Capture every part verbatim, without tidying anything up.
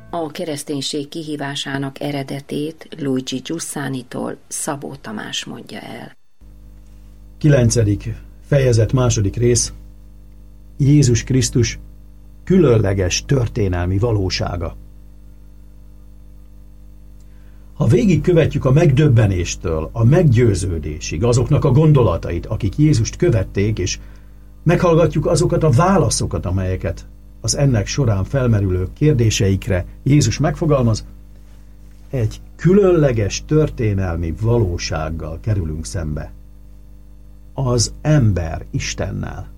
A kereszténység kihívásának eredetét Luigi Giussánitól Szabó Tamás mondja el. Kilencedik fejezet, második rész. Jézus Krisztus különleges történelmi valósága. Ha végigkövetjük a megdöbbenéstől a meggyőződésig azoknak a gondolatait, akik Jézust követték, és meghallgatjuk azokat a válaszokat, amelyeket az ennek során felmerülő kérdéseikre Jézus megfogalmaz, egy különleges történelmi valósággal kerülünk szembe. Az ember Istennel.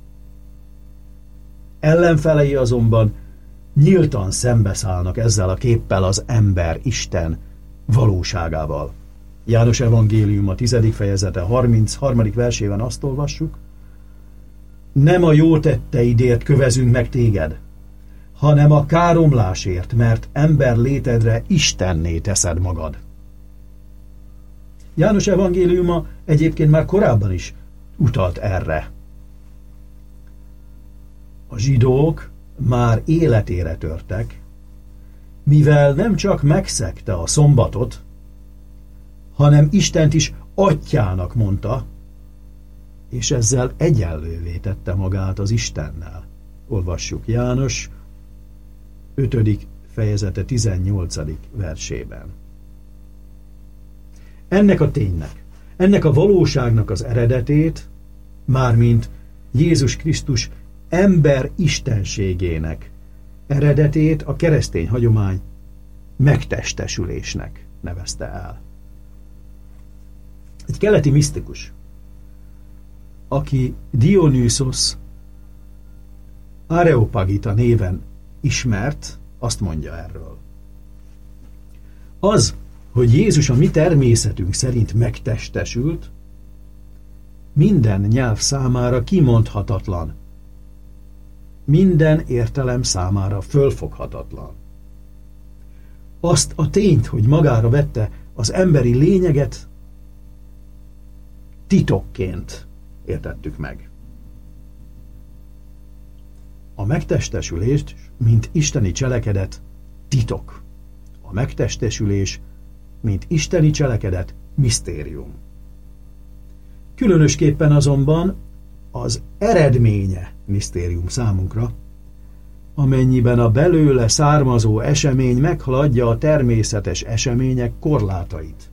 Ellenfelei azonban nyíltan szembeszállnak ezzel a képpel, az ember Isten valóságával. János evangélium a tizedik fejezete harmincharmadik versében azt olvassuk: nem a jó tetteidért kövezünk meg téged, hanem a káromlásért, mert ember létedre Istenné teszed magad. János evangéliuma egyébként már korábban is utalt erre. A zsidók már életére törtek, mivel nem csak megszegte a szombatot, hanem Istent is atyának mondta, és ezzel egyenlővé tette magát az Istennel. Olvassuk János ötödik fejezete tizennyolcadik versében. Ennek a ténynek, ennek a valóságnak az eredetét, mármint Jézus Krisztus ember istenségének eredetét a keresztény hagyomány megtestesülésnek nevezte el. Egy keleti misztikus, aki Dionysos Areopagita néven ismert, azt mondja erről: az, hogy Jézus a mi természetünk szerint megtestesült, minden nyelv számára kimondhatatlan, minden értelem számára fölfoghatatlan. Azt a tényt, hogy magára vette az emberi lényeget, titokként értettük meg. A megtestesülést, mint isteni cselekedet, titok. A megtestesülés, mint isteni cselekedet, misztérium. Különösképpen azonban az eredménye misztérium számunkra, amennyiben a belőle származó esemény meghaladja a természetes események korlátait.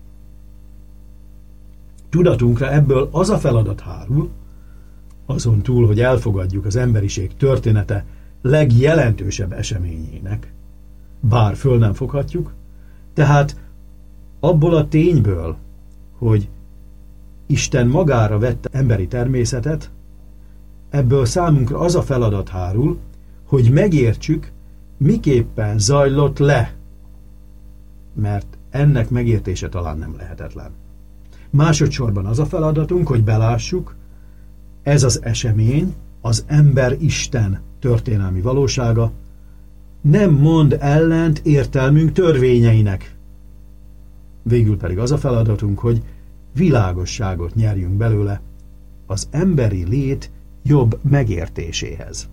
Tudatunkra ebből az a feladat hárul, azon túl, hogy elfogadjuk az emberiség története legjelentősebb eseményének, bár föl nem foghatjuk, tehát abból a tényből, hogy Isten magára vette emberi természetet, ebből számunkra az a feladat hárul, hogy megértsük, miképpen zajlott le, mert ennek megértése talán nem lehetetlen. Másodszorban az a feladatunk, hogy belássuk, ez az esemény, az ember Isten történelmi valósága nem mond ellent értelmünk törvényeinek. Végül pedig az a feladatunk, hogy világosságot nyerjünk belőle az emberi lét jobb megértéséhez.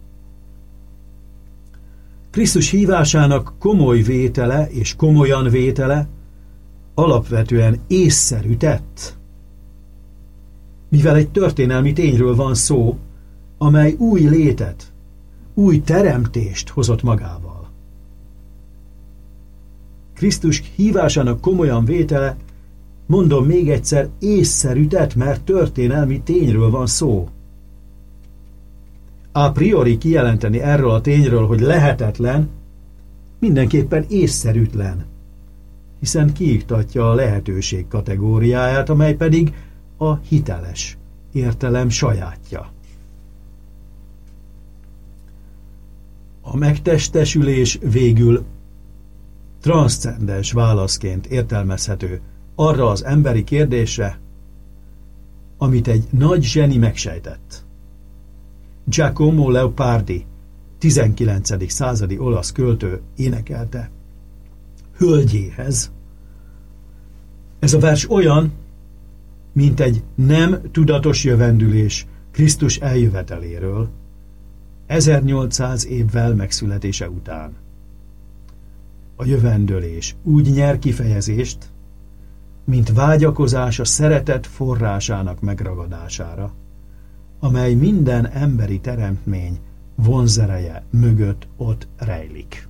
Krisztus hívásának komoly vétele és komolyan vétele alapvetően észszerű tett, mivel egy történelmi tényről van szó, amely új létet, új teremtést hozott magával. Krisztus hívásának komolyan vétele, mondom még egyszer, észszerű tett, mert történelmi tényről van szó. A priori kijelenteni erről a tényről, hogy lehetetlen, mindenképpen észszerűtlen, hiszen kiiktatja a lehetőség kategóriáját, amely pedig a hiteles értelem sajátja. A megtestesülés végül transzcendens válaszként értelmezhető arra az emberi kérdésre, amit egy nagy zseni megsejtett. Giacomo Leopardi, tizenkilencedik századi olasz költő énekelte hölgyéhez. Ez a vers olyan, mint egy nem tudatos jövendülés Krisztus eljöveteléről, ezernyolcszáz évvel megszületése után. A jövendőlés úgy nyer kifejezést, mint vágyakozás a szeretet forrásának megragadására, amely minden emberi teremtmény vonzereje mögött ott rejlik.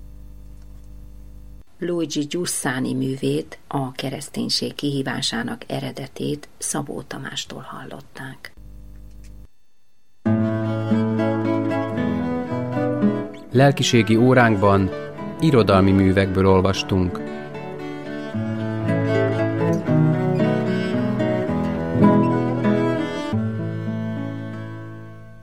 Luigi Giussani művét, a kereszténység kihívásának eredetét Szabó Tamástól hallották. Lelkiségi óránkban irodalmi művekből olvastunk.